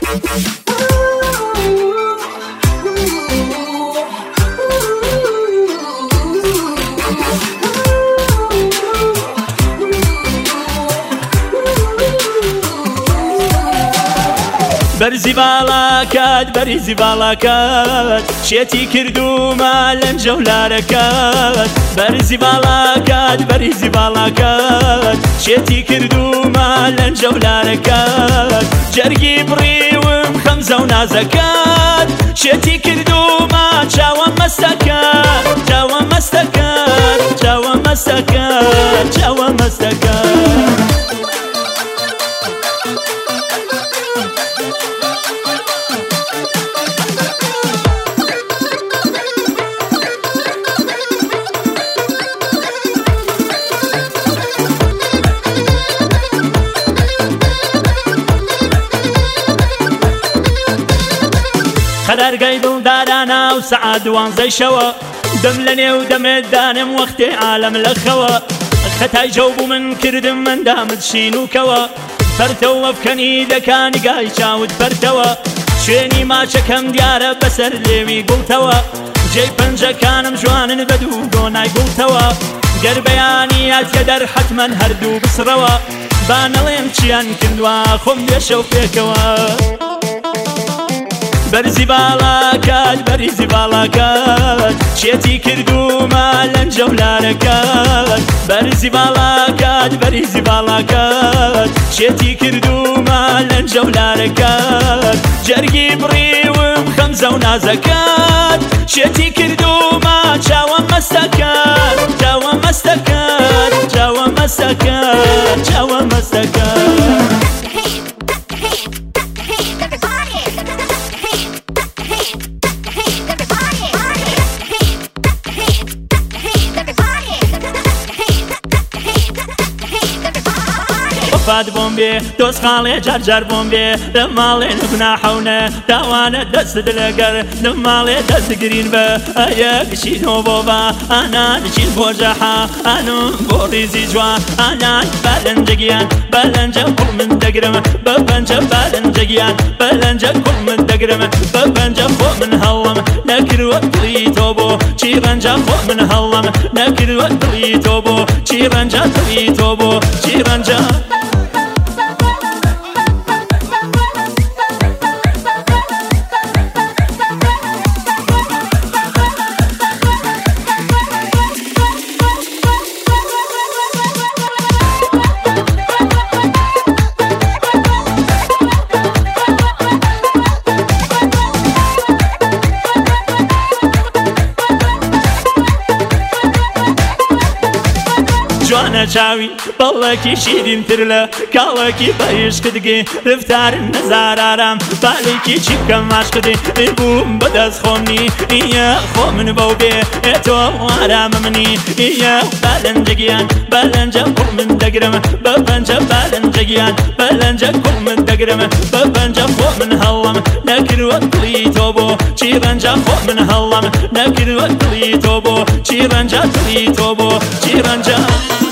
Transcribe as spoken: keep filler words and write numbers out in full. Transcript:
بەرزی باڵاکات بەریزی باڵاکات شێتی کردومە لەم جەولارەکەت بەرزی باڵاکات بەریزی باڵاکات شێتی کردومە لەم جەولارەکەت جەرگی بڕیوم خەمزە و نازەکەت شێتی کردومە چاوە مەستەکەت چاوە مەستەکەت چاوە مەستەکەت چاوە مەستەکەت خەرارگای دڵدارانە و سەعات دوانزەی شەوە دەم لە نێو دەمێدانم وەختێ عالەم لە خەوە خەتای جەو بوو من کردم مندامت شینوکەوە پەرتەوە بکەنی دەکانی گای چاوت پەرتەوە شوێنی ماچەکەم دیارە بەسەر لێوی گوڵتەوە جێی پەنجەکانم جوانن بە دوو دۆنای گوڵتەوە گەر بەیانیاتکە دەر حەتمەن هەردوو بسڕەوە با نەڵێم چیان کردووە خۆم دێشە و پێکەوە بەرزی باڵاکات بەریزی باڵاکات شێتی کردومە لەم جەولارەکەت بەرزی باڵاکات بەریزی باڵاکات شێتی کردومە لەم جەولارەکەت جەرگی بڕیوم خەمزە و نازەکەت شێتی کردومە چاوە مەستەکەت چاوە مەستەکەت چاوە مەستەکەت چاوە مەستەکەت فات بۆم بێ دۆست خاڵێ جارجار بۆم بێ لە ماڵێ نەگوناحەونە داوانە دەستت لەگەر لە ماڵێ دەستگرین بە ئەیە گشینەوە بۆ بە ئانان چین بۆ جەحا ئانم بۆ ڕیزی جوان ئانان بالەنجەگیان بەلەنجە کوڵ من دەگرم بە پەنجە بالەنجەگیان بەلەنجە کوڵ من دەگرم بە پەنجە خۆ من هەڵم نەکردوە دڵی تۆ بۆ چی ڕەنجە خۆ من هەڵم نەکردوە دڵی تۆ بۆ چی ڕەنجە دڵی تۆ بۆ چی ڕەنجە جوانە چاوی بەڵێکی شیرینتر لە کاڵێکی بەیشکدگی رفتارن نەزارارام باڵێکی چی بکەم ماشکدی بووم بەدەست خۆمنی ئیە خۆ من بەو بێ ئێتۆ وارامە منی ئیە بالەنجەگیان بەلەنجە کوڵ من دەگرم بە پەنجە بالەنجەگیان بەلەنجە کوڵ من دەگرم بە پەنجە خۆ من هەڵم نەکردوە دڵی تۆ بۆ چی ڕەنجە خۆ من هەڵم نەکردوە دڵی تۆ بۆ چی ڕەنجە دڵی تۆ بۆ چی ڕەنجە